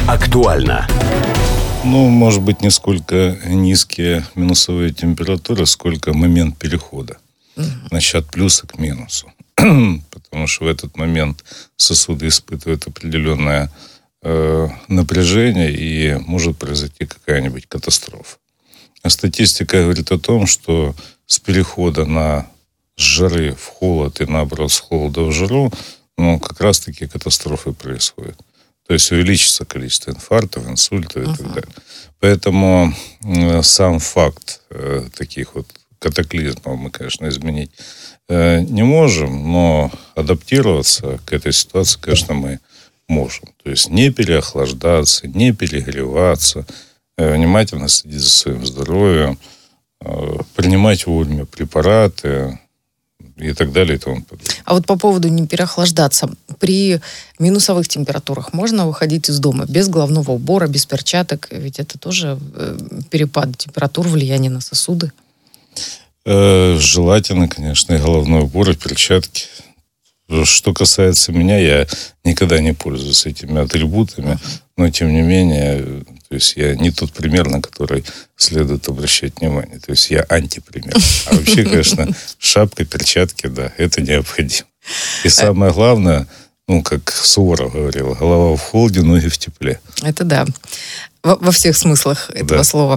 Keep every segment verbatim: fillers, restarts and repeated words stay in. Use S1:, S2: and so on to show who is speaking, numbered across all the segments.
S1: Актуально.
S2: Ну, может быть, не сколько низкие минусовые температуры, сколько момент перехода. Угу. Значит, от плюса к минусу. Потому что в этот момент сосуды испытывают определенное э, напряжение, и может произойти какая-нибудь катастрофа. А статистика говорит о том, что с перехода на с жары в холод и, наоборот, с холода в жару, ну, как раз-таки катастрофы происходят. То есть увеличится количество инфарктов, инсультов и uh-huh. так далее. Поэтому э, сам факт э, таких вот катаклизмов мы, конечно, изменить э, не можем, но адаптироваться к этой ситуации, конечно, мы можем. То есть не переохлаждаться, не перегреваться, э, внимательно следить за своим здоровьем, э, принимать вовремя препараты, и так далее и тому подобное.
S3: А вот по поводу не переохлаждаться. При минусовых температурах можно выходить из дома без головного убора, без перчаток? Ведь это тоже перепад температур, влияние на сосуды.
S2: Э, желательно, конечно, и головной убор, и перчатки. Что касается меня, я никогда не пользуюсь этими атрибутами, но, тем не менее, то есть я не тот пример, на который следует обращать внимание. То есть я антипример. А вообще, конечно, шапка, перчатки, да, это необходимо. И самое главное, ну, как Суворов говорил, голова в холоде, ноги в тепле.
S3: Это да. Во, во всех смыслах этого
S2: да.
S3: слова.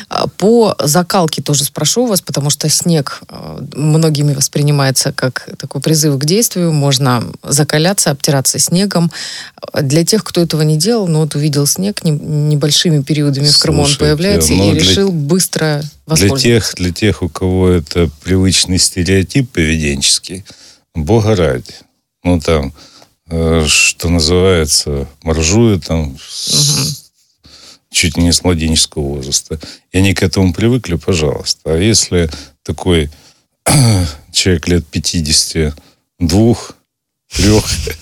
S3: По закалке тоже спрошу вас, потому что снег многими воспринимается как такой призыв к действию. Можно закаляться, обтираться снегом. Для тех, кто этого не делал, ну вот увидел снег, небольшими периодами в Крыму он появляется и для, решил быстро воспользоваться.
S2: Для тех, для тех, у кого это привычный стереотип поведенческий, бога ради. Ну там, что называется, моржуют там... Угу. чуть не с младенческого возраста. И они к этому привыкли, пожалуйста. А если такой человек лет пятидесяти двух, трех...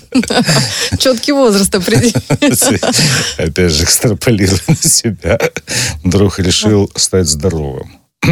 S3: Четкий возраст определился.
S2: Опять же, экстраполируя на себя, вдруг решил стать здоровым.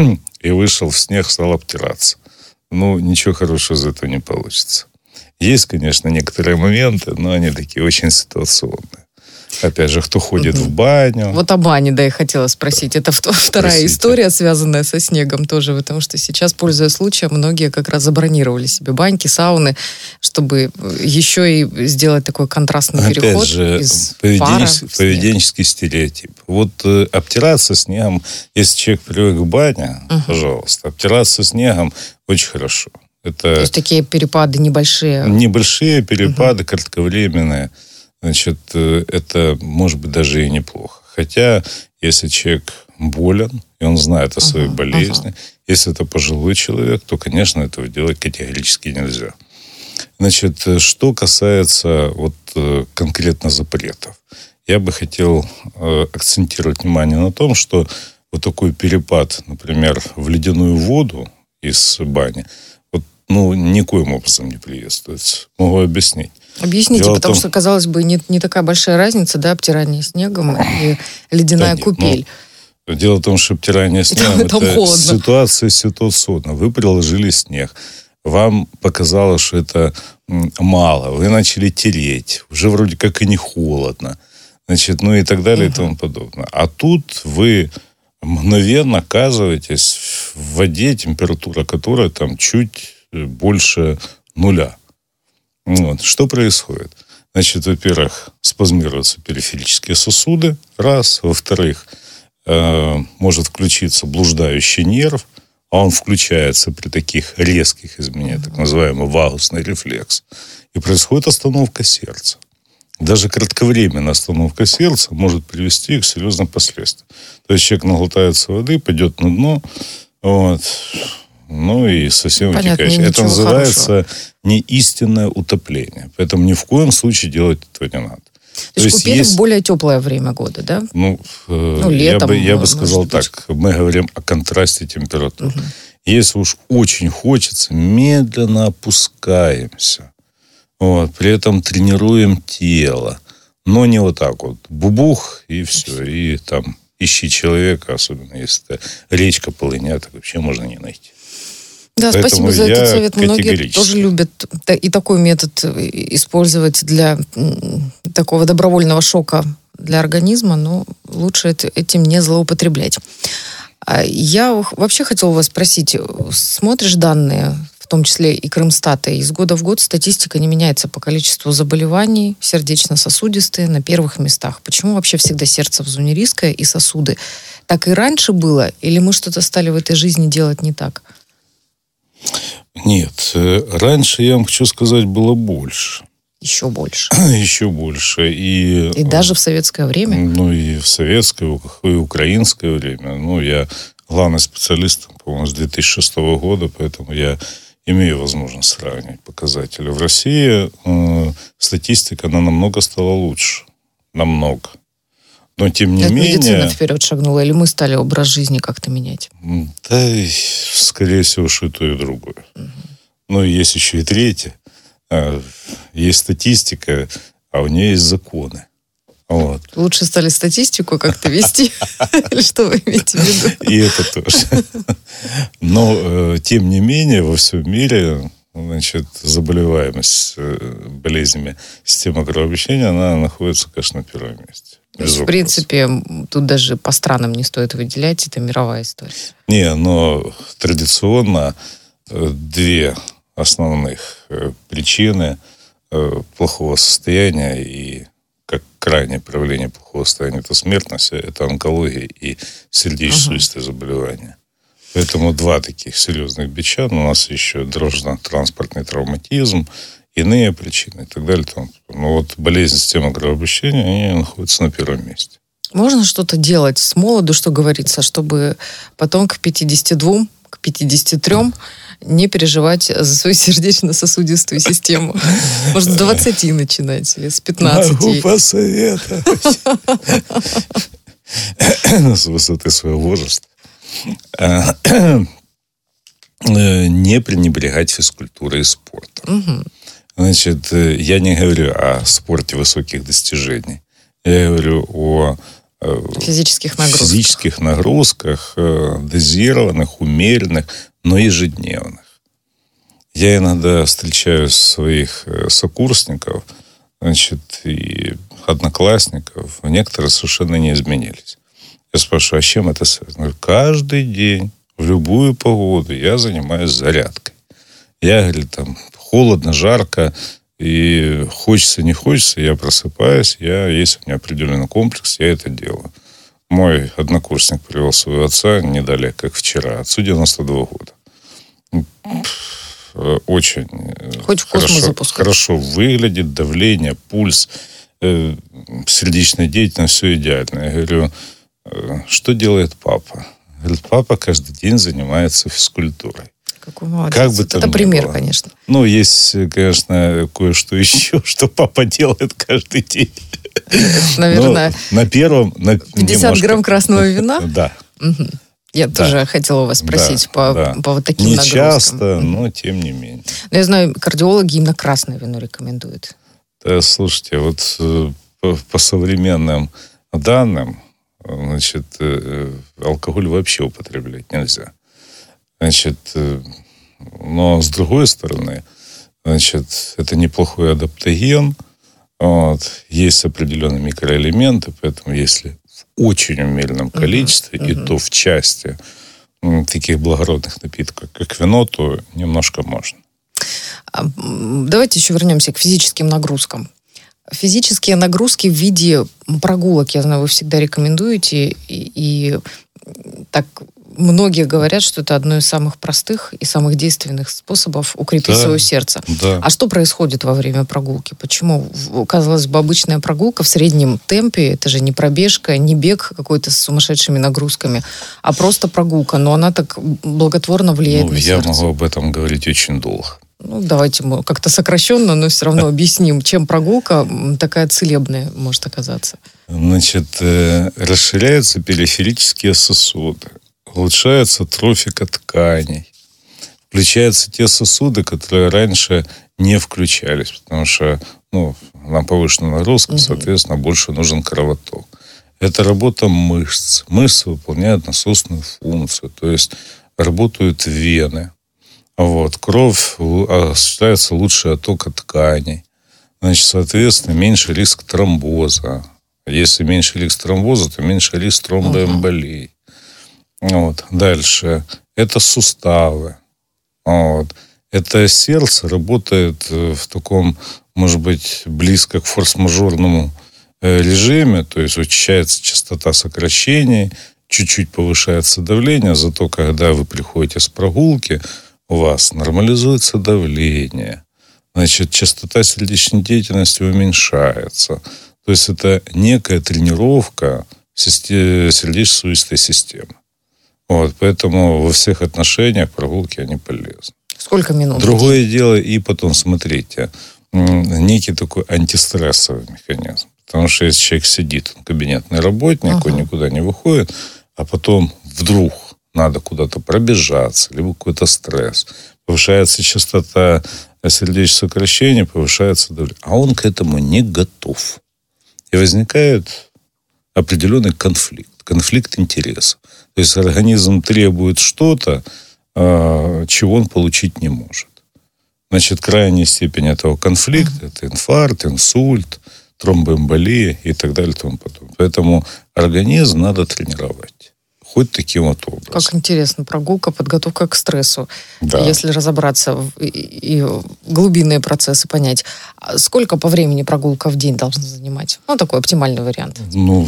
S2: И вышел в снег, стал обтираться. Ну, ничего хорошего из этого не получится. Есть, конечно, некоторые моменты, но они такие очень ситуационные. Опять же, кто ходит угу. в баню.
S3: Вот о бане, да, я хотела спросить. Это вторая Простите. история, связанная со снегом тоже, потому что сейчас, пользуясь случаем, многие как раз забронировали себе баньки, сауны, чтобы еще и сделать такой контрастный
S2: Опять
S3: переход
S2: же,
S3: из
S2: поведенческий,
S3: пара в снег.
S2: поведенческий стереотип. Вот э, обтираться снегом, если человек привык к бане, угу. пожалуйста, обтираться снегом очень хорошо. Это
S3: То есть такие перепады небольшие?
S2: Небольшие перепады, угу. кратковременные. Значит, это может быть даже и неплохо. Хотя, если человек болен, и он знает о своей uh-huh, болезни, uh-huh. если это пожилой человек, то, конечно, этого делать категорически нельзя. Значит, что касается вот конкретно запретов, я бы хотел акцентировать внимание на том, что вот такой перепад, например, в ледяную воду из бани, вот, ну, никоим образом не приветствуется. Могу объяснить.
S3: Объясните,
S2: Дело
S3: потому
S2: том...
S3: что, казалось бы, не, не такая большая разница, да, обтирание снегом и ледяная да купель.
S2: Нет, ну, дело в том, что обтирание снегом это ситуация ситуационная. Вы приложили снег, вам показалось, что это мало, вы начали тереть, уже вроде как и не холодно, значит, ну и так далее угу. и тому подобное. А тут вы мгновенно оказываетесь в воде, температура которой там чуть больше нуля. Вот. Что происходит? Значит, во-первых, спазмируются периферические сосуды, раз. Во-вторых, э, может включиться блуждающий нерв, а он включается при таких резких изменениях, так называемый вагусный рефлекс. И происходит остановка сердца. Даже кратковременная остановка сердца может привести к серьезным последствиям. То есть человек наглотается воды, пойдет на дно, вот, ну и совсем вытекающее. Это называется хорошего. не истинное утопление. Поэтому ни в коем случае делать этого не надо.
S3: То, То есть купели есть... в более теплое время года, да?
S2: Ну,
S3: ну летом,
S2: я бы, я бы сказал так. Мы говорим о контрасте температур. Угу. Если уж очень хочется, медленно опускаемся. Вот, при этом тренируем тело. Но не вот так вот. Бубух, и все. И там ищи человека, особенно если это речка, полыня, так вообще можно не найти.
S3: Да, Поэтому спасибо за этот совет. Многие тоже любят и такой метод использовать для такого добровольного шока для организма, но лучше этим не злоупотреблять. Я вообще хотела вас спросить, смотришь данные, в том числе и Крымстата, из года в год статистика не меняется по количеству заболеваний, сердечно-сосудистые на первых местах. Почему вообще всегда сердце в зоне риска и сосуды? Так и раньше было? Или мы что-то стали в этой жизни делать не так?
S2: Нет, раньше, я вам хочу сказать, было больше.
S3: Еще больше.
S2: Еще больше. И,
S3: и даже в советское время?
S2: Ну, и в советское, и украинское время. Ну, я главный специалист, по-моему, с две тысячи шестого года, поэтому я имею возможность сравнивать показатели. В России э, статистика, она намного стала лучше. Намного. Но, тем не
S3: Это
S2: менее...
S3: медицина вперед шагнула, или мы стали образ жизни как-то менять?
S2: Да, скорее всего, что и то, и другое. Угу. Ну, и есть еще и третье. Есть статистика, а у нее есть законы. Вот.
S3: Лучше стали статистику как-то вести? Или что вы имеете в виду?
S2: И это тоже. Но, тем не менее, во всем мире, значит, заболеваемость болезнями системы кровообращения, она находится, конечно, на первом месте.
S3: То есть, в принципе, тут даже по странам не стоит выделять, это мировая история.
S2: Не, но традиционно две основных причины плохого состояния и как крайнее проявление плохого состояния это смертность, это онкология и сердечно-сосудистые uh-huh. заболевания. Поэтому два таких серьезных бича. У нас еще дорожно-транспортный травматизм, иные причины и так далее. Но вот болезнь системы кровообращения, они находятся на первом месте.
S3: Можно что-то делать с молоду, что говорится, чтобы потом к пятидесяти двум, к пятидесяти трём не переживать за свою сердечно-сосудистую систему. Может, с двадцати начинать или с пятнадцати.
S2: Могу посоветовать. С высоты своего возраста. Не пренебрегать физкультурой и спортом. Значит, я не говорю о спорте высоких достижений. Я говорю о
S3: физических нагрузках.
S2: Физических нагрузках, дозированных, умеренных, но ежедневных. Я иногда встречаю своих сокурсников, значит, и одноклассников. Некоторые совершенно не изменились. Я спрашиваю, а с чем это связано? Каждый день, в любую погоду я занимаюсь зарядкой. Я, говорю, там, холодно, жарко, и хочется, не хочется, я просыпаюсь, я, есть у меня определенный комплекс, я это делаю. Мой однокурсник привел своего отца не далее, как вчера. Отцу девяносто два года. Очень
S3: Хоть в
S2: хорошо, хорошо выглядит, давление, пульс, э, сердечная деятельность, все идеально. Я говорю, э, что делает папа? Говорит, папа каждый день занимается физкультурой.
S3: Какой молодец.
S2: Как бы
S3: это пример, было. Конечно.
S2: Ну, есть, конечно, кое-что еще, что папа делает каждый день.
S3: Наверное,
S2: но на первом... На,
S3: пятьдесят немножко... грамм красного вина?
S2: Да.
S3: Угу. Я да. тоже хотела вас спросить да, по, да. по вот таким
S2: не
S3: нагрузкам.
S2: Не часто, но тем не менее.
S3: Но я знаю, кардиологи именно красное вино рекомендуют.
S2: Да, слушайте, вот по, по современным данным, значит, алкоголь вообще употреблять нельзя. Значит, но с другой стороны, значит, это неплохой адаптоген. Вот, есть определенные микроэлементы, поэтому если в очень умеренном количестве, uh-huh, uh-huh. и то в части м, таких благородных напитков, как вино, то немножко можно.
S3: Давайте еще вернемся к физическим нагрузкам. Физические нагрузки в виде прогулок, я знаю, вы всегда рекомендуете, и, и так многие говорят, что это одно из самых простых и самых действенных способов укрепить да, свое сердце.
S2: Да.
S3: А что происходит во время прогулки? Почему, казалось бы, обычная прогулка в среднем темпе, это же не пробежка, не бег какой-то с сумасшедшими нагрузками, а просто прогулка, но она так благотворно влияет
S2: ну,
S3: на
S2: я
S3: сердце.
S2: Я могу об этом говорить очень долго.
S3: Ну, давайте мы как-то сокращенно, но все равно объясним, чем прогулка такая целебная может оказаться.
S2: Значит, расширяются периферические сосуды. Улучшается трофика тканей. Включаются те сосуды, которые раньше не включались, потому что ну, нам повышенная нагрузка, угу. соответственно, больше нужен кровоток. Это работа мышц. Мышцы выполняют насосную функцию, то есть работают вены. Вот. Кровь осуществляется лучший отток тканей. Значит, соответственно, меньше риск тромбоза. Если меньше риск тромбоза, то меньше риск тромбоэмболии. Uh-huh. Вот. Дальше. Это суставы. Вот. Это сердце работает в таком, может быть, близко к форс-мажорному режиме, то есть учащается частота сокращений, чуть-чуть повышается давление, зато когда вы приходите с прогулки, у вас нормализуется давление, значит, частота сердечной деятельности уменьшается. То есть это некая тренировка сердечно-сосудистой системы. Вот, поэтому во всех отношениях прогулки, они полезны.
S3: Сколько минут?
S2: Другое дело, и потом, смотрите, некий такой антистрессовый механизм. Потому что если человек сидит, он кабинетный работник, uh-huh. он никуда не выходит, а потом вдруг надо куда-то пробежаться, либо какой-то стресс, повышается частота сердечных сокращений, повышается давление. А он к этому не готов. И возникает определенный конфликт, конфликт интересов. То есть организм требует что-то, чего он получить не может. Значит, крайняя степень этого конфликта – это инфаркт, инсульт, тромбоэмболия и так далее и тому подобное. Поэтому организм надо тренировать. Хоть таким вот образом.
S3: Как интересно. Прогулка, подготовка к стрессу.
S2: Да.
S3: Если разобраться в, и, и глубинные процессы понять. Сколько по времени прогулка в день должна занимать? Ну, такой оптимальный вариант.
S2: Ну,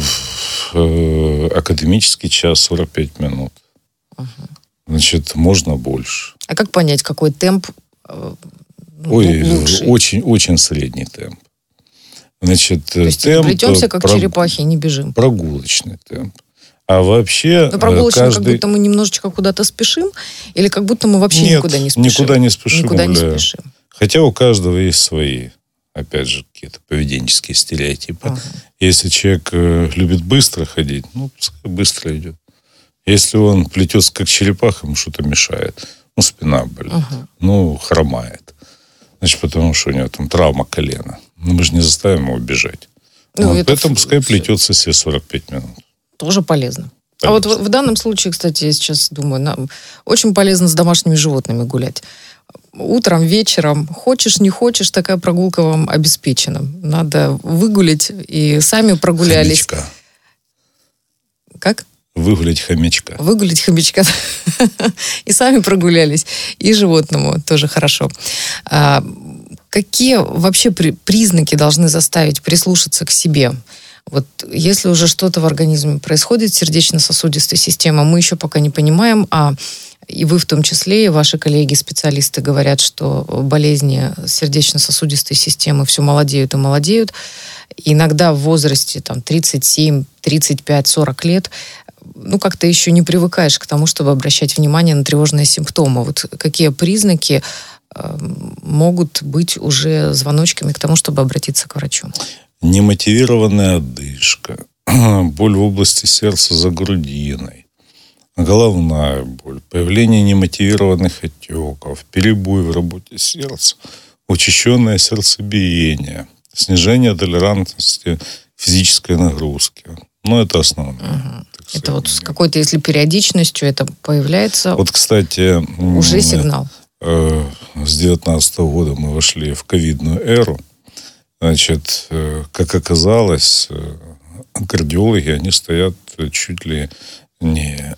S2: э, академический час сорок пять минут. Угу. Значит, можно больше.
S3: А как понять, какой темп э,
S2: Ой,
S3: лучший?
S2: Очень, очень средний темп. Значит,
S3: То есть
S2: темп...
S3: плетемся, как
S2: про...
S3: черепахи, не бежим.
S2: Прогулочный темп. А вообще...
S3: Но прогулочный,
S2: каждый...
S3: как будто мы немножечко куда-то спешим? Или как будто мы вообще
S2: Нет,
S3: никуда не спешим?
S2: никуда не спешим.
S3: Никуда не спешим.
S2: Хотя у каждого есть свои, опять же, какие-то поведенческие стереотипы. Ага. Если человек любит быстро ходить, ну, пускай быстро идет. Если он плетется, как черепаха, ему что-то мешает. Ну, спина болит. Ага. Ну, хромает. Значит, потому что у него там травма колена. Но мы же не заставим его бежать. Ну, вот, поэтому пускай все. Плетется себе сорок пять минут.
S3: Тоже полезно. полезно. А вот в, в данном случае, кстати, я сейчас думаю, нам очень полезно с домашними животными гулять. Утром, вечером, хочешь, не хочешь, такая прогулка вам обеспечена. Надо выгулять, и сами прогулялись.
S2: Хомячка.
S3: Как?
S2: Выгулять хомячка.
S3: Выгулять хомячка. И сами прогулялись. И животному тоже хорошо. А, какие вообще при, признаки должны заставить прислушаться к себе? Вот если уже что-то в организме происходит с сердечно-сосудистой системой, мы еще пока не понимаем, а и вы в том числе, и ваши коллеги-специалисты говорят, что болезни сердечно-сосудистой системы все молодеют и молодеют. Иногда в возрасте там, тридцать семь, тридцать пять, сорок лет ну, как-то еще не привыкаешь к тому, чтобы обращать внимание на тревожные симптомы. Вот какие признаки э, могут быть уже звоночками к тому, чтобы обратиться к врачу?
S2: Немотивированная одышка, боль в области сердца за грудиной, головная боль, появление немотивированных отеков, перебой в работе сердца, учащенное сердцебиение, снижение толерантности физической нагрузки. Ну, это основное.
S3: Угу. Это вот с какой-то, если периодичностью это появляется,
S2: вот, кстати,
S3: уже сигнал.
S2: Э, с девятнадцатого года мы вошли в ковидную эру. Значит, э, как оказалось, э, кардиологи, они стоят чуть ли не,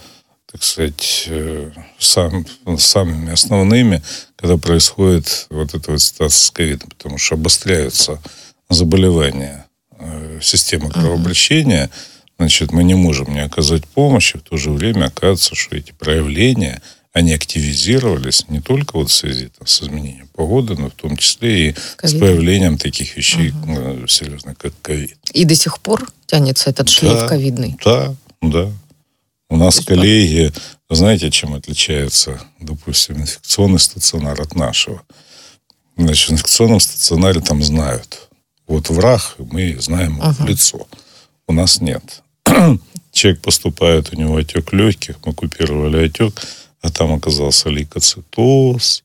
S2: так сказать, э, сам, самыми основными, когда происходит вот эта вот ситуация с ковидом, потому что обостряются заболевания э, системы кровообращения. Uh-huh. Значит, мы не можем не оказать помощи, в то же время оказывается, что эти проявления, они активизировались не только вот в связи там, с изменением погоды, но в том числе и COVID. С появлением таких вещей uh-huh. серьезных, как ковид.
S3: И до сих пор тянется этот шлейф
S2: да,
S3: ковидный?
S2: Да, да. У нас есть коллеги, вы знаете, чем отличается, допустим, инфекционный стационар от нашего? Значит, в инфекционном стационаре там знают. Вот враг, мы знаем его uh-huh. в лицо. У нас нет. Человек поступает, у него отек легких, мы купировали отек, а там оказался лейкоцитоз,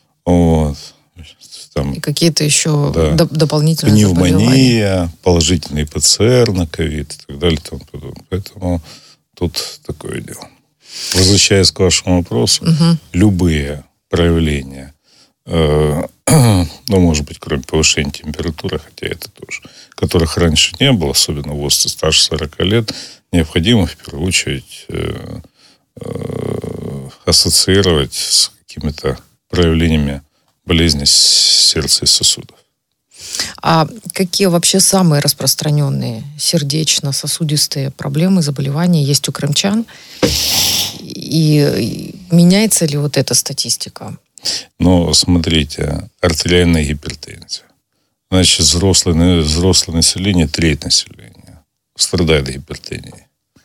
S2: вот. Там,
S3: и какие-то еще
S2: да,
S3: доп- дополнительные
S2: пневмония,
S3: заболевания.
S2: положительный ПЦР на ковид и так далее. И тому подобное. Поэтому тут такое дело. Возвращаясь к вашему вопросу, угу. любые проявления э, ну, может быть, кроме повышения температуры, хотя это тоже, которых раньше не было, особенно в возрасте старше сорока лет, необходимо в первую очередь э, э, ассоциировать с какими-то проявлениями болезни сердца и сосудов.
S3: А какие вообще самые распространенные сердечно-сосудистые проблемы, заболевания есть у крымчан? И меняется ли вот эта статистика?
S2: Ну, смотрите, артериальная гипертензия. Значит, взрослое, взрослое население, треть населения страдает гипертонией.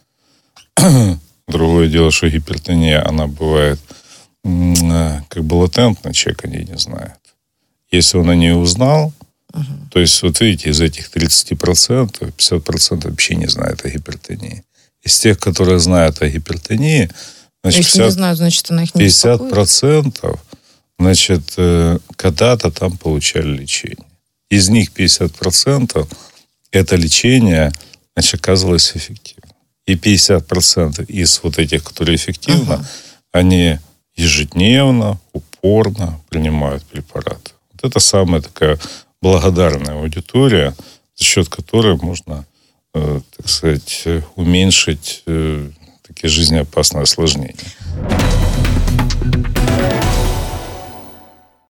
S2: Другое дело, что гипертония, она бывает как бы латентная, человек о ней не знает. Если он о ней узнал, uh-huh. то есть, вот видите, из этих тридцати процентов, пятьдесят процентов вообще не знают о гипертонии. Из тех, которые знают о гипертонии, значит,
S3: если пятьдесят, не знают, значит, она их не
S2: пятьдесят процентов, значит, когда-то там получали лечение. Из них пятьдесят процентов это лечение, значит, оказывалось эффективным. И пятьдесят процентов из вот этих, которые эффективно, uh-huh. они ежедневно, упорно принимают препараты. Вот это самая такая благодарная аудитория, за счет которой можно, э, так сказать, уменьшить э, такие жизнеопасные осложнения.